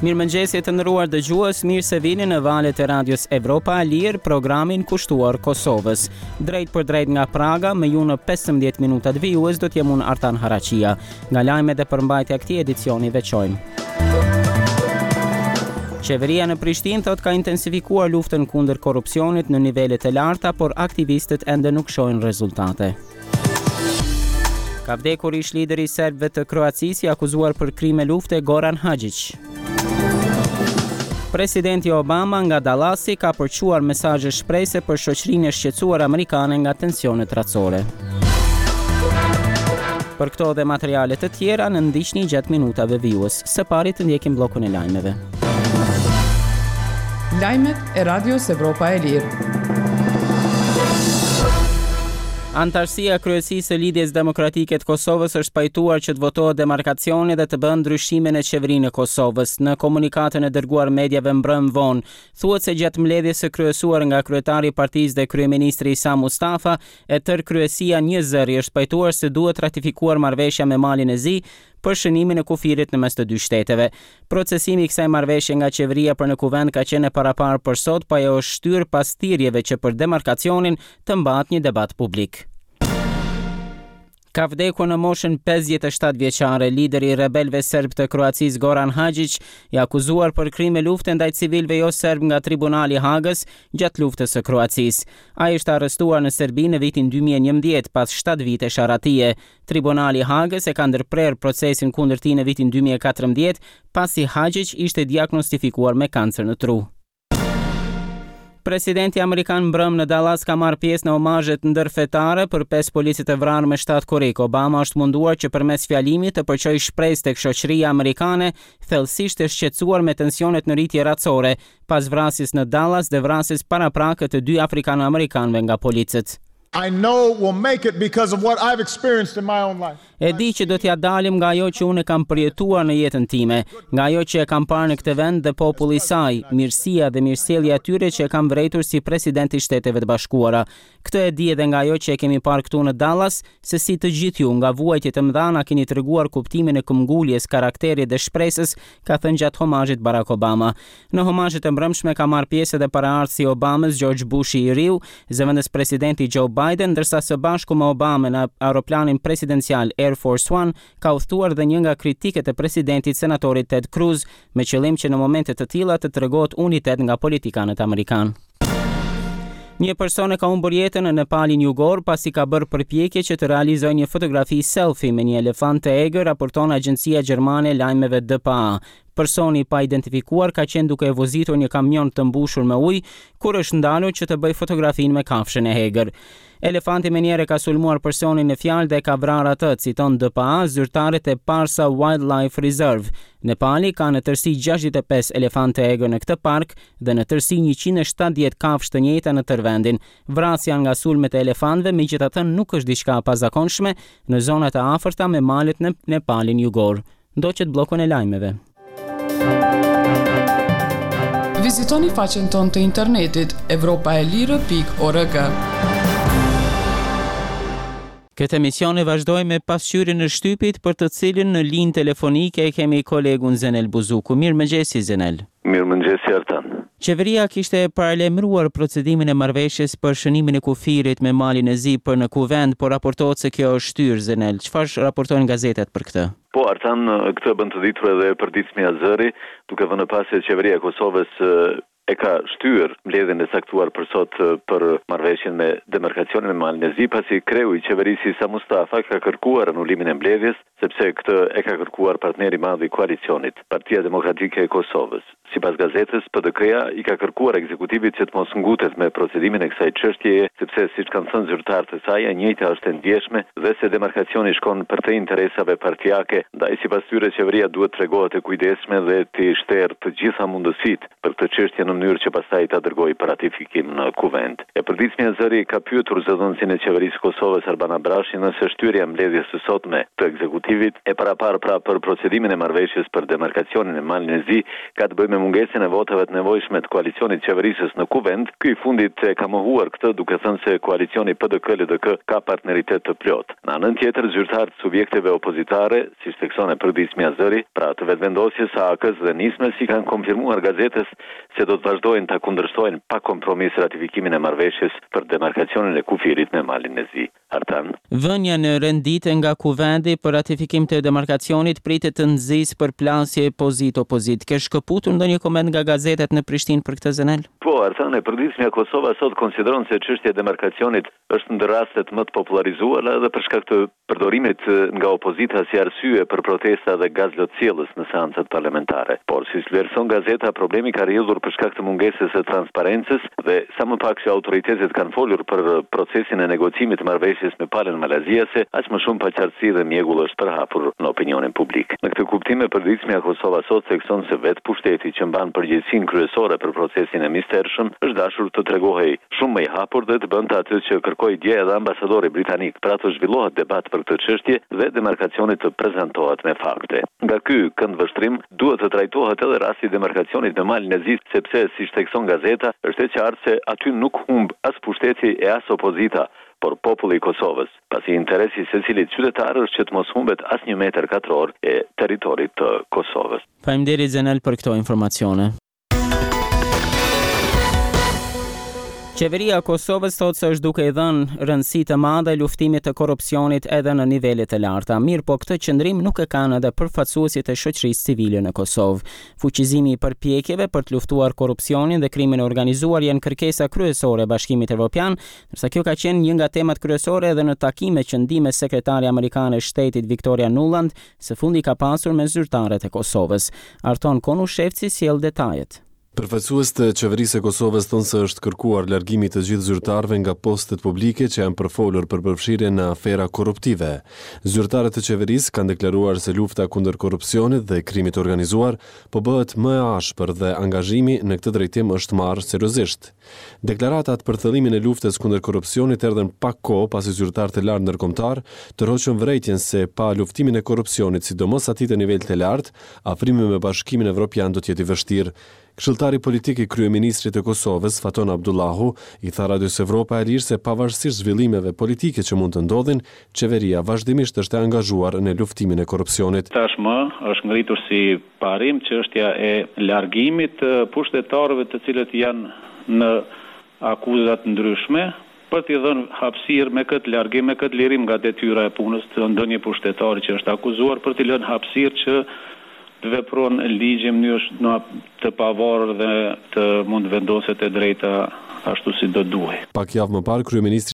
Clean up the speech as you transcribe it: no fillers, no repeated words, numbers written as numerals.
Mirëmëngjesi të nderuar dëgjues, mirë se vini në valët e Radios Evropa e Lirë, programin kushtuar Kosovës. Drejt për drejt nga Praga, me ju në 15 minutat vijues do t'jem unë Artan Haraqia. Nga lajmet e përmbajtja këtij edicioni veçojmë. Qeveria në Prishtinë thot ka intensifikuar luftën kundër korrupsionit në nivelet e larta, por aktivistët ende nuk shohin rezultate. Ka vdekur ish lideri i serbëve të Kroacisë, akuzuar për krime lufte Goran Hadžić. Presidenti Obama nga Dallasi ka përquar mesazhe shprehse për shoqërinë e shqetësuar amerikane nga tensionet racore. Për këto dhe materiale të tjera në ndiqni gjatë minutave vijues. Së pari të ndjekim bllokun e lajmeve. Lajmet e Radios Evropa e Lirë. Antarësia kryesisë së Lidhjes Demokratike të Kosovës është pajtuar që të votohet demarkacioni dhe të bën ndryshime në qeverinë e Kosovës. Në komunikatën e dërguar mediave mbrëm vonë, thuhet se gjatë mbledhjes së kryesuar nga kryetari i partisë dhe kryeministri Isa Mustafa, e tërë kryesia një zëri është pajtuar se duhet ratifikuar marrëveshja me Malin e Zi për shënimin e kufirit në mes të dy shteteve. Procesimi i kësaj marrëveshje nga qeveria për në kuvend ka qenë paraparë për sot, pa ajo është shtyrë pas thirrjeve që për demarkacionin të mbahet një debat publik. Ka vdekur në moshën 57 vjeçare lideri i rebelëve serb të Kroacisë Goran Hadžić, i akuzuar për krime lufte ndaj civilëve jo serb nga Tribunali i Hagës gjatë luftës së Kroacisë. Ai është arrestuar në Serbi në vitin 2011 pas 7 vite sharratie. Tribunali i Hagës e ka ndërprer procesin kundër tij në vitin 2014 pasi Hadžić ishte diagnostifikuar me kancer në tru. Presidenti amerikan mbrëm në Dallas ka marrë pjesë në omazhet ndërfetare për 5 policë të vrarë me shtat korrik. Obama është munduar që përmes fjalimit të përçojë shpresë tek shoqëria amerikane, thellësisht e shqetësuar me tensionet në rritje racore pas vrasjes në Dallas dhe vrasjes paraprakë të 2 afrikano-amerikanëve nga policët. I know we'll make it because of what I've experienced in my own life. E di që do t'ja dalim nga ajo që unë kam përjetuar në jetën time, nga ajo që e kam parë në këtë vend dhe populli i saj, mirësia dhe mirësjellja e tyre që e kam vërejtur si president i Shteteve të Bashkuara. Këtë e di edhe nga ajo që e kemi parë këtu në Dallas, se si të gjithë ju nga vuajtjet e mëdha na keni treguar kuptimin e këmbguljes, karakterit dhe shpresës, ka thënë gjatë homazhit Barack Obama. Në homazhet e mbrëmshme ka marrë pjesë edhe paraardhësi i Obamës George Bushi i riu, zëvendës presidenti Joe Biden, ndërsa së bashku me Obama në aeroplanin presidencial Air Force One ka udhëtuar dhe një nga kritiket e presidentit senatori Ted Cruz, me qëllim që në momente të tilla të tregohet unitet nga politikanët amerikanë. Një person e ka humbur jetën në Nepalin Jugor pasi ka bërë përpjekje që të realizojë një fotografi selfie me një elefant të egër, raporton agjencia gjermane e lajmeve DPA. Personi pa identifikuar ka qenë duke e vozitur një kamion të mbushur me ujë kur është ndalur që të bëjë fotografinë me kafshën e egër. Elefanti menjëherë ka sulmuar personin në fjalë dhe ka vrarë atë, citon DPA, zyrtarët e Parsa Wildlife Reserve. Nepali ka në tërësi 65 elefantë egër në këtë park dhe në tërësi 170 kafshë të njëjta në tërë vendin. Vrasja nga sulmet e elefantëve megjithatë nuk është diçka e pazakonshme në zonat e afërta me malet në Nepalin Jugor. Ndoqet bllokun e lajmeve. Vizitoni faqen tonë të internetit evropaelire.org. Këtë emision e vazhdoj me pasqyrjen e shtypit për të cilin në linjë telefonike e kemi kolegun Zenel Buzuku. Mirëmëngjesi Zenel. Mirëmëngjesi Artan. Qeveria kishte paralajmëruar procedimin e marrëveshjes për shënimin e kufirit me Malin e Zi për në kuvend, por raportohet se kjo është shtyrë, Zenel. Çfarë raportojnë gazetat për këtë? Po, Artan, këtë bën të ditur edhe përditshmja Zëri, duke vënë pas se qeveria e Kosovës e ka shtyr mbledhjen e saktuar për sot për marrëveshjen me demarkacionin me Malin e Zi, pasi kreu i qeverisë Isa Mustafa ka kërkuar anullimin e mbledhjes, sepse këtë e ka kërkuar partneri i madh i koalicionit, Partia Demokratike e Kosovës. Sipas gazetës, PDK-ja i ka kërkuar ekzekutivit që të mos ngutet me procedimin e kësaj çështjeje, sepse siç kanë thënë zyrtarët e saj, e njëjta është e ndjeshme dhe se demarkacioni shkon për të interesave partijake, ndaj sipas tyre qeveria duhet tregohet e kujdesshme dhe të shterë të gjitha mundësitë për këtë çështje në mënyrë që pastaj ta dërgojë për ratifikim në kuvend. E përditshmja Zëri ka pyetur zëdhënësin e qeverisë Kosovës Arban Abrashi nëse shtyrja e mbledhjes së sotme të ekzekutivit e paraparë pra për procedimin e marrëveshjes për demarkacionin e Malin e Zi ka të bëjë me mungesën e votave të nevojshme të koalicionit qeverisës në kuvend, ky i fundit e ka mohuar këtë duke thënë se koalicioni PDK-LDK ka partneritet të plot. Në anën tjetër, zyrtarët subjekteve opozitare, siç thekson e Përditshmja Zëri, pra të vetëvendosjes së AK-s dhe Nismes, si kanë konfirmuar gazetës se do të vazhdojnë ta kundërshtojnë pa kompromis ratifikimin e marrëveshjes për demarkacionin e kufirit me Malin e Zi. Artan. Vënia në rendite nga kuvendi për ratifikim të demarkacionit pritet të nxisë për plasje pozit-opozit. Ke shkëputur ndonjë koment nga gazetet në Prishtinë për këtë Zenel? Po, Artan, e Përditshmja Kosova sot konsideron se çështja e demarkacionit është ndër rastet më të popularizuara edhe për shkak të përdorimit nga opozita si arsye për protesta dhe gazlotësjellës në seancat parlamentare. Por si vlerëson gazeta, problemi ka rrjedhur për shkak të mungesës së transparencës dhe sa më pak që autoritetet kanë folur për procesin e negocimit të marrëveshjes me palën malaziase, aq më shumë paqartësi dhe mjegull është përhapur në opinionin publik. Në këtë kuptim, e Përditshmja Kosova sot thekson se vetë pushteti që mban përgjegjësinë kryesore për procesin e mistershëm është dashur të tregohej shumë më i hapur dhe të bënte atë që kërkoi dje edhe ambasadori britanik, pra të zhvillohet debat për këtë çështje dhe demarkacioni të prezantohet me fakte. Nga ky këndvështrim duhet të trajtohet edhe rasti i demarkacionit në Malin e Zi, sepse siç thekson gazeta, është e qartë se aty nuk humb as pushteti e as opozita, por populli i Kosovës, pasi interesi i secilit qytetar është që të mos humbet as 1 metër katror e territorit të Kosovës. Faleminderit Zenel për këto informacione. Qeveria e Kosovës thotë se është duke i dhënë rëndësi të madhe luftimit të korrupsionit edhe në nivele të larta. Mirë, po këtë qëndrim nuk e kanë edhe përfaqësuesit e shoqërisë civile në Kosovë. Fuqizimi i përpjekjeve për të luftuar korrupsionin dhe krimin e organizuar janë kërkesa kryesore e Bashkimit Evropian, ndërsa kjo ka qenë një nga temat kryesore edhe në takimet që ndihme sekretari amerikan e shtetit Victoria Nuland së fundi ka pasur me zyrtarët e Kosovës. Arton Konushevci sjell detajet. Përfaqësues të qeverisë së Kosovës thonë se është kërkuar largimi të gjithë zyrtarëve nga postet publike që janë përfolur për përfshirjen në afera korruptive. Zyrtarët e qeverisë kanë deklaruar se lufta kundër korrupsionit dhe krimit organizuar po bëhet më e ashpër dhe angazhimi në këtë drejtim është marrë seriozisht. Deklaratat për thëllimin e luftës kundër korrupsionit erdhen pak kohë pasi zyrtarët e lartë ndërkombëtar tërhoqën vërejtjen se pa luftimin e korrupsionit, sidomos atij të nivelit të lartë, afrimi me Bashkimin Evropian do të jetë i vështirë. Këshilltari politik i kryeministrit të Kosovës, Faton Abdullahu, i tha Radios Evropa e Lirë se pavarësisht zhvillimeve politike që mund të ndodhin, qeveria vazhdimisht është e angazhuar në luftimin e korrupsionit. Tashmë është ngritur si parim çështja e largimit të pushtetarëve të cilët janë në akuza të ndryshme, për t'i dhënë hapësirë me këtë largim, me këtë lirim nga detyra e punës të ndonjë pushtetari që është akuzuar, për t'i lënë hapësirë që të vepron ligjin në mënyrë të pavarur dhe të mund vendoset e drejta ashtu si do duhej. Pak javë më parë kryeministri